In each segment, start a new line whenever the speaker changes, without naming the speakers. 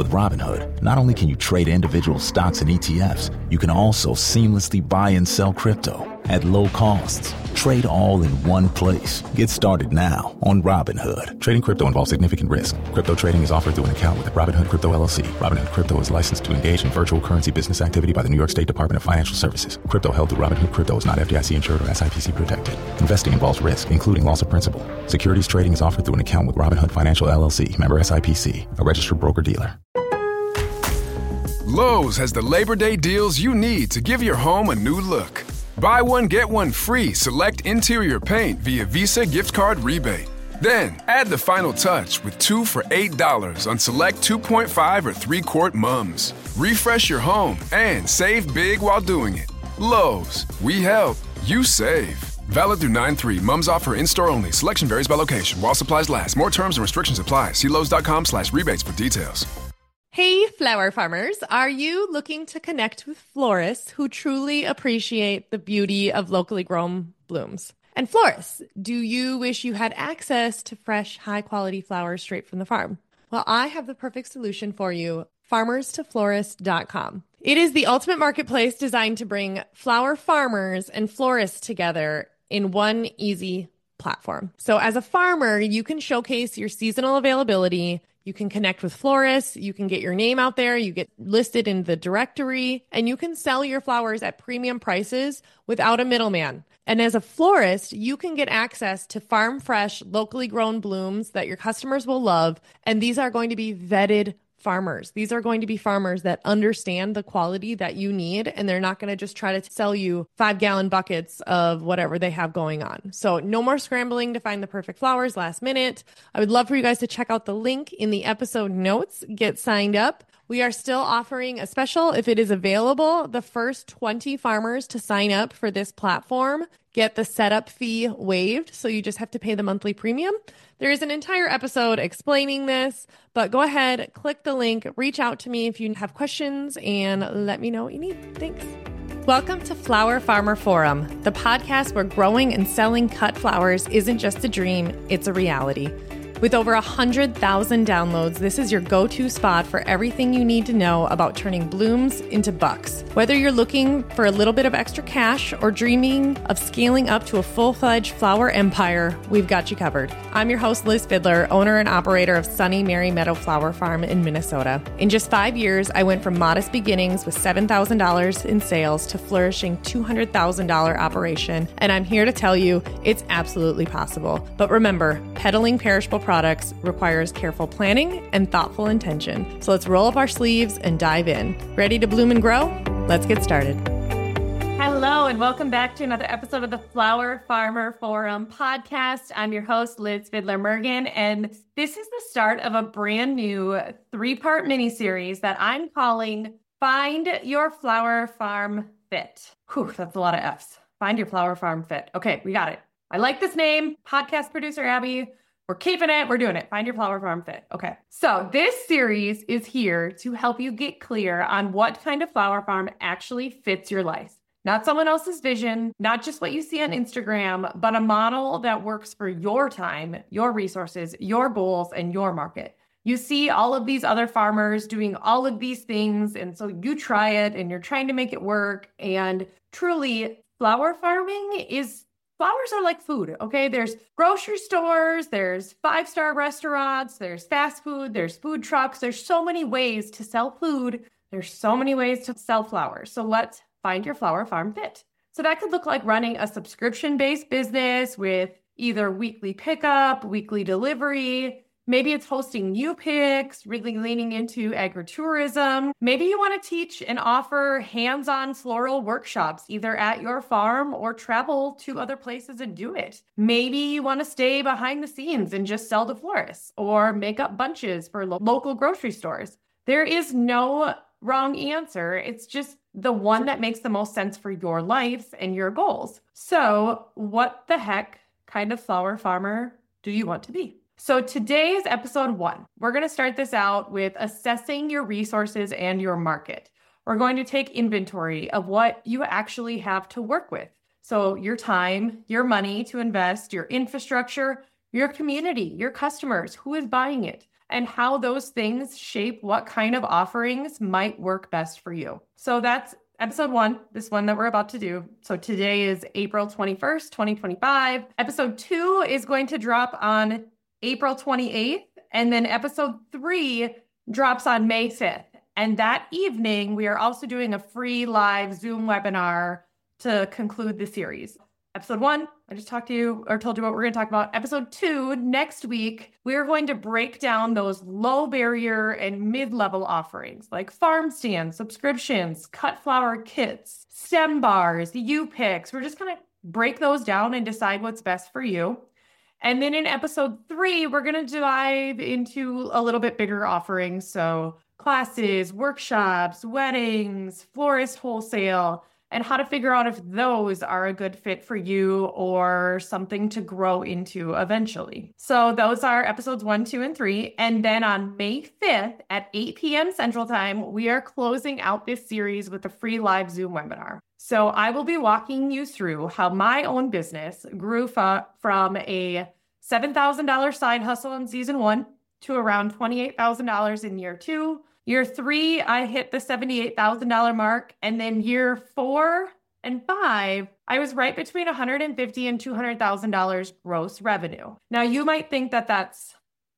With Robinhood, not only can you trade individual stocks and ETFs, you can also seamlessly buy and sell crypto at low costs. Trade all in one place. Get started now on Robinhood. Trading crypto involves significant risk. Crypto trading is offered through an account with Robinhood Crypto LLC. Robinhood Crypto is licensed to engage in virtual currency business activity by the New York State Department of Financial Services. Crypto held through Robinhood Crypto is not FDIC insured or SIPC protected. Investing involves risk, including loss of principal. Securities trading is offered through an account with Robinhood Financial LLC, member SIPC, a registered broker-dealer.
Lowe's has the Labor Day deals you need to give your home a new look. Buy one, get one free select interior paint via Visa gift card rebate. Then, add the final touch with 2 for $8 on select 2.5 or 3-quart mums. Refresh your home and save big while doing it. Lowe's, we help, you save. Valid through 9/3. Mums offer in-store only. Selection varies by location. While supplies last. More terms and restrictions apply. See Lowes.com/rebates for details.
Hey, flower farmers, are you looking to connect with florists who truly appreciate the beauty of locally grown blooms? And florists, do you wish you had access to fresh, high-quality flowers straight from the farm? Well, I have the perfect solution for you, farmerstoflorist.com. It is the ultimate marketplace designed to bring flower farmers and florists together in one easy platform. So as a farmer, you can showcase your seasonal availability. You can connect with florists, you can get your name out there, you get listed in the directory, and you can sell your flowers at premium prices without a middleman. And as a florist, you can get access to farm fresh, locally grown blooms that your customers will love. And these are going to be vetted farmers. These are going to be farmers that understand the quality that you need, and they're not going to just try to sell you 5-gallon buckets of whatever they have going on. So no more scrambling to find the perfect flowers last minute. I would love for you guys to check out the link in the episode notes. Get signed up. We are still offering a special if it is available. The first 20 farmers to sign up for this platform get the setup fee waived, so you just have to pay the monthly premium. There is an entire episode explaining this, but go ahead, click the link, reach out to me if you have questions, and let me know what you need. Thanks. Welcome to Flower Farmer Forum, the podcast where growing and selling cut flowers isn't just a dream, it's a reality. With over 100,000 downloads, this is your go-to spot for everything you need to know about turning blooms into bucks. Whether you're looking for a little bit of extra cash or dreaming of scaling up to a full-fledged flower empire, we've got you covered. I'm your host, Liz Fiddler, owner and operator of Sunny Mary Meadow Flower Farm in Minnesota. In just 5 years, I went from modest beginnings with $7,000 in sales to flourishing $200,000 operation, and I'm here to tell you it's absolutely possible. But remember, peddling perishable products requires careful planning and thoughtful intention. So let's roll up our sleeves and dive in. Ready to bloom and grow? Let's get started. Hello, and welcome back to another episode of the Flower Farmer Forum podcast. I'm your host, Liz Fiddler-Mergen, and this is the start of a brand new 3-part mini-series that I'm calling Find Your Flower Farm Fit. Whew, that's a lot of F's. Find Your Flower Farm Fit. Okay, we got it. I like this name. Podcast producer Abby. We're keeping it. We're doing it. Find Your Flower Farm Fit. Okay. So this series is here to help you get clear on what kind of flower farm actually fits your life. Not someone else's vision, not just what you see on Instagram, but a model that works for your time, your resources, your goals, and your market. You see all of these other farmers doing all of these things, and so you try it and you're trying to make it work. And truly, flower farming is flowers are like food, okay? There's grocery stores, there's 5-star restaurants, there's fast food, there's food trucks. There's so many ways to sell food. There's so many ways to sell flowers. So let's find your flower farm fit. So that could look like running a subscription-based business with either weekly pickup, weekly delivery. Maybe it's hosting new picks, really leaning into agritourism. Maybe you want to teach and offer hands-on floral workshops, either at your farm or travel to other places and do it. Maybe you want to stay behind the scenes and just sell to florists or make up bunches for local grocery stores. There is no wrong answer. It's just the one that makes the most sense for your life and your goals. So what the heck kind of flower farmer do you want to be? So today is episode 1. We're going to start this out with assessing your resources and your market. We're going to take inventory of what you actually have to work with. So your time, your money to invest, your infrastructure, your community, your customers, who is buying it. and how those things shape what kind of offerings might work best for you. So that's episode 1, this one that we're about to do. So today is April 21st, 2025. Episode 2 is going to drop on April 28th, and then episode 3 drops on May 5th. And that evening, we are also doing a free live Zoom webinar to conclude the series. Episode 1, I just told you what we're going to talk about. Episode 2, next week, we're going to break down those low barrier and mid-level offerings like farm stands, subscriptions, cut flower kits, stem bars, U-picks. We're just going to break those down and decide what's best for you. And then in episode 3, we're going to dive into a little bit bigger offerings. So classes, workshops, weddings, florist wholesale, and how to figure out if those are a good fit for you or something to grow into eventually. So those are episodes 1, 2, and 3. And then on May 5th at 8 p.m. Central Time, we are closing out this series with a free live Zoom webinar. So I will be walking you through how my own business grew from a $7,000 side hustle in season 1 to around $28,000 in year 2. Year 3, I hit the $78,000 mark. And then year 4 and 5, I was right between $150,000 and $200,000 gross revenue. Now, you might think that that's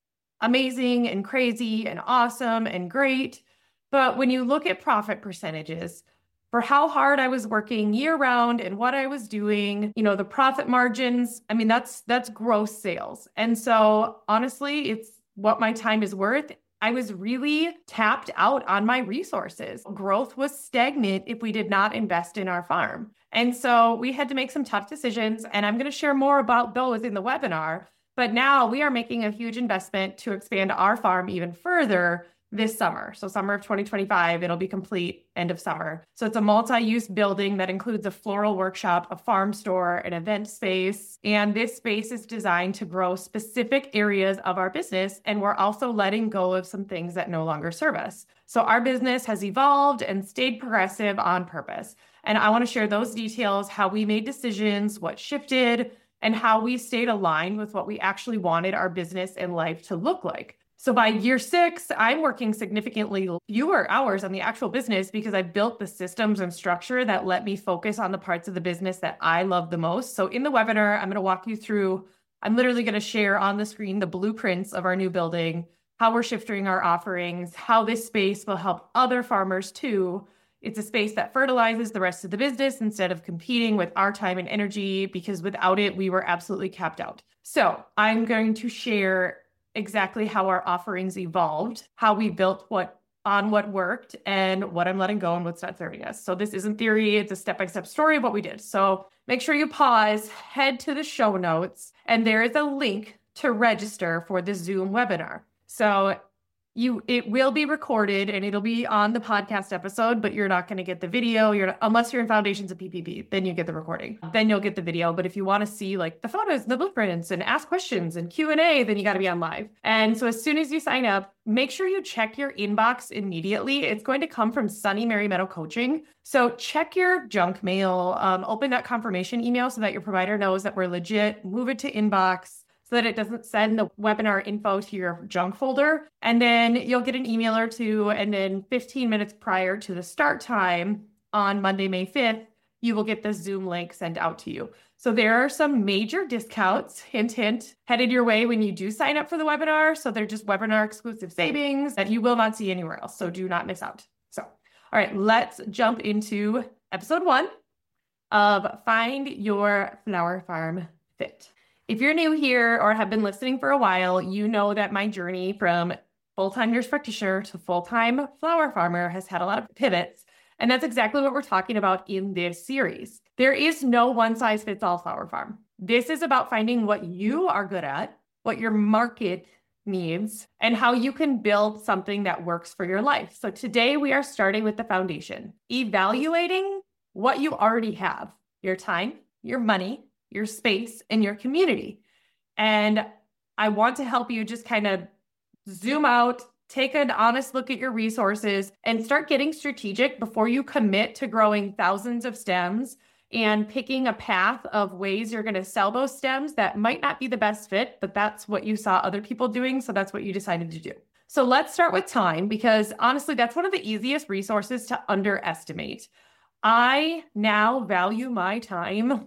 amazing and crazy and awesome and great. But when you look at profit percentages for how hard I was working year round and what I was doing, the profit margins, I mean, that's gross sales. And so honestly, it's what my time is worth. I was really tapped out on my resources. Growth was stagnant if we did not invest in our farm. And so we had to make some tough decisions, and I'm going to share more about those in the webinar. But now we are making a huge investment to expand our farm even further this summer. So summer of 2025, it'll be complete end of summer. So it's a multi-use building that includes a floral workshop, a farm store, an event space. And this space is designed to grow specific areas of our business. And we're also letting go of some things that no longer serve us. So our business has evolved and stayed progressive on purpose. And I want to share those details, how we made decisions, what shifted, and how we stayed aligned with what we actually wanted our business and life to look like. So by year 6, I'm working significantly fewer hours on the actual business because I built the systems and structure that let me focus on the parts of the business that I love the most. So in the webinar, I'm going to walk you through, I'm literally going to share on the screen the blueprints of our new building, how we're shifting our offerings, how this space will help other farmers too. It's a space that fertilizes the rest of the business instead of competing with our time and energy, because without it, we were absolutely capped out. So I'm going to share exactly how our offerings evolved, how we built what worked, and what I'm letting go and what's not serving us. So this isn't theory, it's a step-by-step story of what we did. So make sure you pause, head to the show notes, and there is a link to register for the Zoom webinar. So it will be recorded and it'll be on the podcast episode, but you're not going to get the video. Unless you're in Foundations of PPP, then you get the recording. Then you'll get the video. But if you want to see like the photos, the blueprints, and ask questions and Q&A, then you got to be on live. And so as soon as you sign up, make sure you check your inbox immediately. It's going to come from Sunny Mary Meadow Coaching. So check your junk mail, open that confirmation email so that your provider knows that we're legit, move it to inbox, so that it doesn't send the webinar info to your junk folder. And then you'll get an email or two. And then 15 minutes prior to the start time on Monday, May 5th, you will get the Zoom link sent out to you. So there are some major discounts, hint, hint, headed your way when you do sign up for the webinar. So they're just webinar exclusive savings that you will not see anywhere else. So do not miss out. So, all right, let's jump into episode 1 of Find Your Flower Farm Fit. If you're new here or have been listening for a while, you know that my journey from full-time nurse practitioner to full-time flower farmer has had a lot of pivots. And that's exactly what we're talking about in this series. There is no one-size-fits-all flower farm. This is about finding what you are good at, what your market needs, and how you can build something that works for your life. So today we are starting with the foundation, evaluating what you already have, your time, your money, your space, and your community. And I want to help you just kind of zoom out, take an honest look at your resources, and start getting strategic before you commit to growing thousands of stems and picking a path of ways you're going to sell those stems that might not be the best fit, but that's what you saw other people doing. So that's what you decided to do. So let's start with time, because honestly, that's one of the easiest resources to underestimate. I now value my time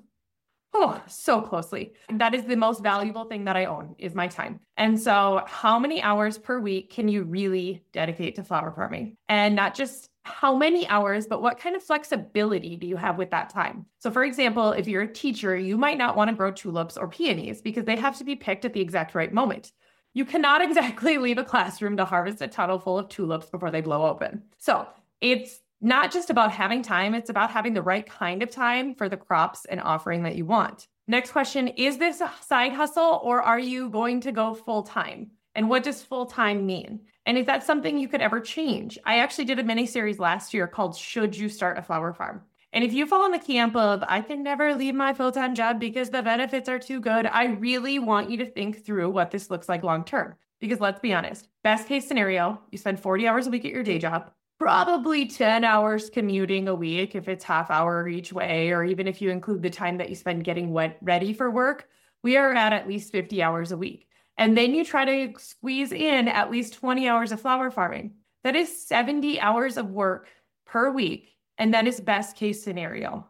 so closely. That is the most valuable thing that I own, is my time. And so how many hours per week can you really dedicate to flower farming? And not just how many hours, but what kind of flexibility do you have with that time? So for example, if you're a teacher, you might not want to grow tulips or peonies because they have to be picked at the exact right moment. You cannot exactly leave a classroom to harvest a tunnel full of tulips before they blow open. So it's not just about having time, it's about having the right kind of time for the crops and offering that you want. Next question, is this a side hustle or are you going to go full time? And what does full time mean? And is that something you could ever change? I actually did a mini series last year called Should You Start a Flower Farm? And if you fall in the camp of, I can never leave my full-time job because the benefits are too good, I really want you to think through what this looks like long-term. Because let's be honest, best case scenario, you spend 40 hours a week at your day job, probably 10 hours commuting a week if it's half hour each way, or even if you include the time that you spend getting ready for work, we are at least 50 hours a week. And then you try to squeeze in at least 20 hours of flower farming. That is 70 hours of work per week. And that is best case scenario.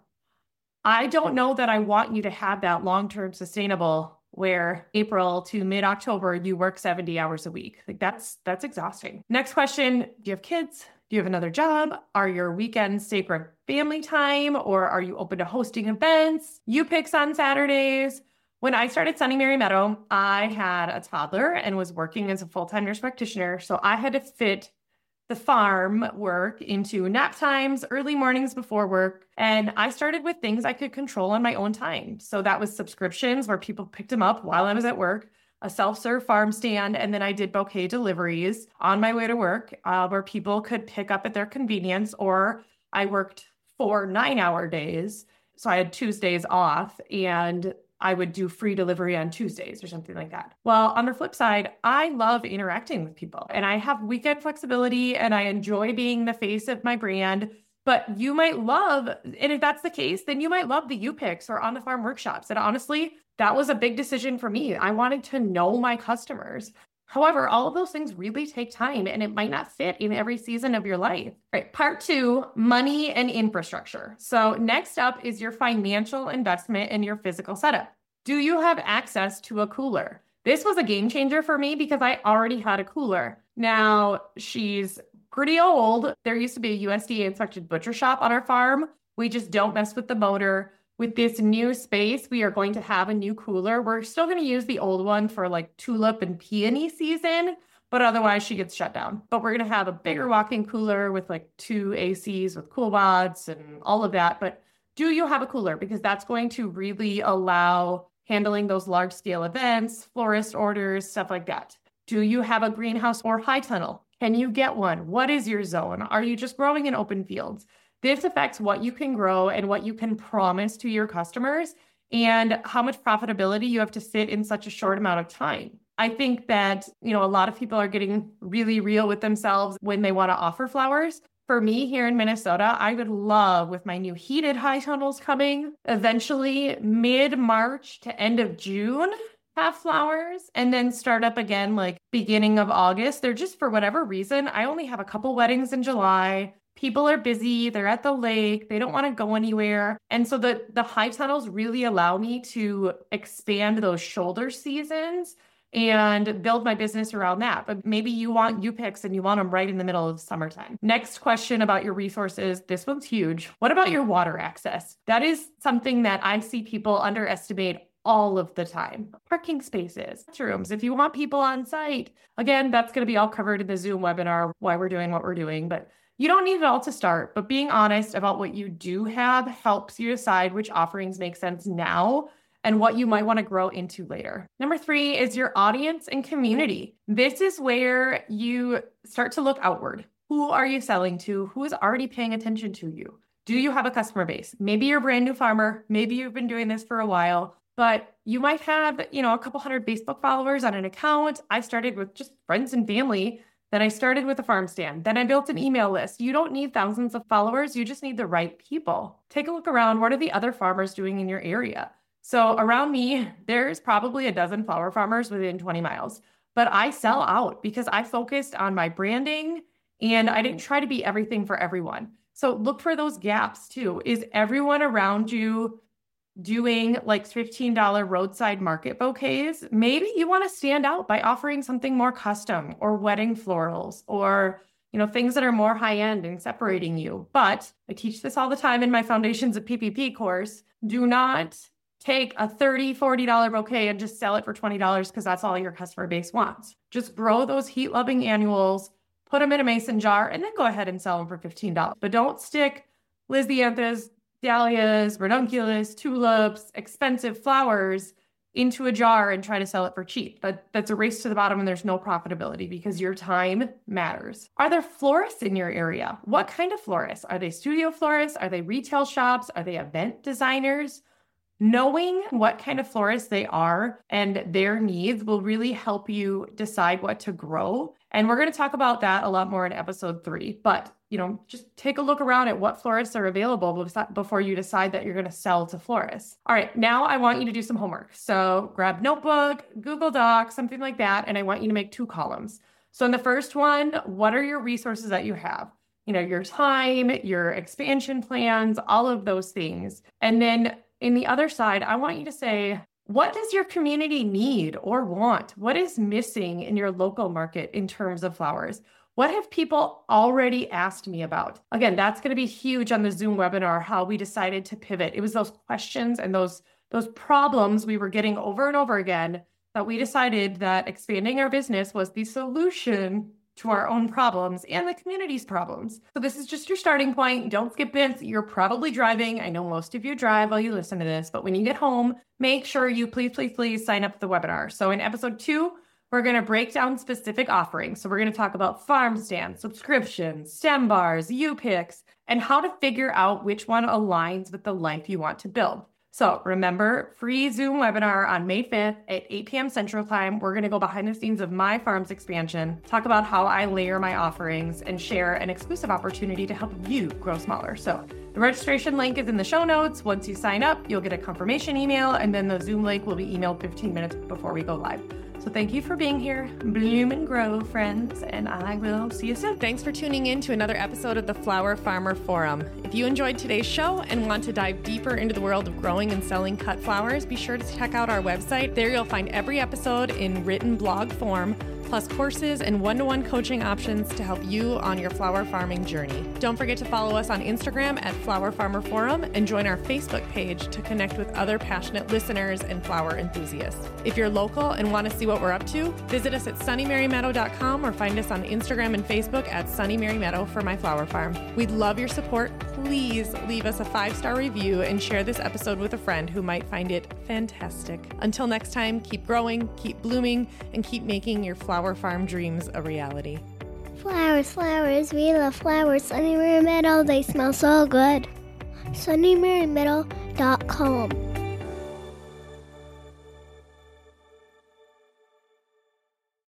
I don't know that I want you to have that long-term sustainable where April to mid-October, you work 70 hours a week. Like that's exhausting. Next question, do you have kids? Do you have another job? Are your weekends sacred family time, or are you open to hosting events? You picks on Saturdays. When I started Sunny Mary Meadow, I had a toddler and was working as a full-time nurse practitioner. So I had to fit the farm work into nap times, early mornings before work. And I started with things I could control on my own time. So that was subscriptions where people picked them up while I was at work, a self-serve farm stand, and then I did bouquet deliveries on my way to work where people could pick up at their convenience, or I worked 4 9-hour days. So I had Tuesdays off and I would do free delivery on Tuesdays or something like that. Well, on the flip side, I love interacting with people and I have weekend flexibility and I enjoy being the face of my brand. But you might love, and if that's the case, then you might love the U-Picks or on the farm workshops. And honestly, that was a big decision for me. I wanted to know my customers. However, all of those things really take time and it might not fit in every season of your life. All right, part 2, money and infrastructure. So next up is your financial investment in your physical setup. Do you have access to a cooler? This was a game changer for me because I already had a cooler. Now, she's pretty old. There used to be a USDA inspected butcher shop on our farm. We just don't mess with the motor. With this new space, we are going to have a new cooler. We're still going to use the old one for like tulip and peony season, but otherwise she gets shut down. But we're going to have a bigger walk-in cooler with like 2 ACs with cool bots and all of that. But do you have a cooler? Because that's going to really allow handling those large scale events, florist orders, stuff like that. Do you have a greenhouse or high tunnel? Can you get one? What is your zone? Are you just growing in open fields? This affects what you can grow and what you can promise to your customers and how much profitability you have to sit in such a short amount of time. I think that, a lot of people are getting really real with themselves when they want to offer flowers. For me here in Minnesota, I would love, with my new heated high tunnels coming, eventually mid-March to end of June, have flowers and then start up again like beginning of August. They're just, for whatever reason, I only have a couple weddings in July. People are busy, they're at the lake, they don't want to go anywhere. And so the high tunnels really allow me to expand those shoulder seasons and build my business around that. But maybe you want U-Picks and you want them right in the middle of summertime. Next question about your resources. This one's huge. What about your water access? That is something that I see people underestimate all of the time. Parking spaces, bathrooms, if you want people on site. Again, that's going to be all covered in the Zoom webinar, why we're doing what we're doing. But you don't need it all to start, but being honest about what you do have helps you decide which offerings make sense now and what you might want to grow into later. Number 3 is your audience and community. This is where you start to look outward. Who are you selling to? Who is already paying attention to you? Do you have a customer base? Maybe you're a brand new farmer. Maybe you've been doing this for a while, but you might have, a couple hundred Facebook followers on an account. I started with just friends and family
Then I started with a farm stand. Then I built an email list. You don't need thousands of followers. You just need the right people. Take a look around. What are the other farmers doing in your area? So around me, there's probably a dozen flower farmers within 20 miles. But I sell out because I focused on my branding and I didn't try to be everything for everyone. So look for those gaps too. Is everyone around you doing like $15 roadside market bouquets? Maybe you want to stand out by offering something more custom or wedding florals or, things that are more high end and separating you. But I teach this all the time in my Foundations of PPP course. Do not take a $30, $40 bouquet and just sell it for $20 because that's all your customer base wants. Just grow those heat-loving annuals, put them in a mason jar, and then go ahead and sell them for $15. But don't stick Lysianthus, dahlias, ranunculus, tulips, expensive flowers into a jar and try to sell it for cheap. That's a race to the bottom and there's no profitability because your time matters. Are there florists in your area? What kind of florists? Are they studio florists? Are they retail shops? Are they event designers? Knowing what kind of florists they are and their needs will really help you decide what to grow. And we're going to talk about that a lot more in episode 3. But, just take a look around at what florists are available before you decide that you're going to sell to florists. All right, now I want you to do some homework. So grab notebook, Google Docs, something like that. And I want you to make 2 columns. So in the first one, what are your resources that you have? Your time, your expansion plans, all of those things. And then in the other side, I want you to say, what does your community need or want? What is missing in your local market in terms of flowers? What have people already asked me about? Again, that's going to be huge on the Zoom webinar, how we decided to pivot. It was those questions and those problems we were getting over and over again that we decided that expanding our business was the solution to our own problems and the community's problems. So this is just your starting point. Don't skip it. You're probably driving. I know most of you drive while you listen to this, but when you get home, make sure you please sign up for the webinar. So in episode 2, we're going to break down specific offerings. So we're going to talk about farm stands, subscriptions, stem bars, U-picks, and how to figure out which one aligns with the life you want to build. So remember, free Zoom webinar on May 5th at 8 p.m. Central Time. We're going to go behind the scenes of my farm's expansion, talk about how I layer my offerings, and share an exclusive opportunity to help you grow smaller. So the registration link is in the show notes. Once you sign up, you'll get a confirmation email, and then the Zoom link will be emailed 15 minutes before we go live. So thank you for being here. Bloom and grow, friends, and I will see you soon.
Thanks for tuning in to another episode of the Flower Farmer Forum. If you enjoyed today's show and want to dive deeper into the world of growing and selling cut flowers, be sure to check out our website. There you'll find every episode in written blog form, plus courses and one-to-one coaching options to help you on your flower farming journey. Don't forget to follow us on Instagram at Flower Farmer Forum and join our Facebook page to connect with other passionate listeners and flower enthusiasts. If you're local and want to see what we're up to, visit us at sunnymarymeadow.com or find us on Instagram and Facebook at Sunny Mary Meadow for My Flower Farm. We'd love your support. Please leave us a 5-star review and share this episode with a friend who might find it fantastic. Until next time, keep growing, keep blooming, and keep making your flower farm dreams a reality.
Flowers, flowers, we love flowers. Sunny Mary Meadow, they smell so good. sunnymarymeadow.com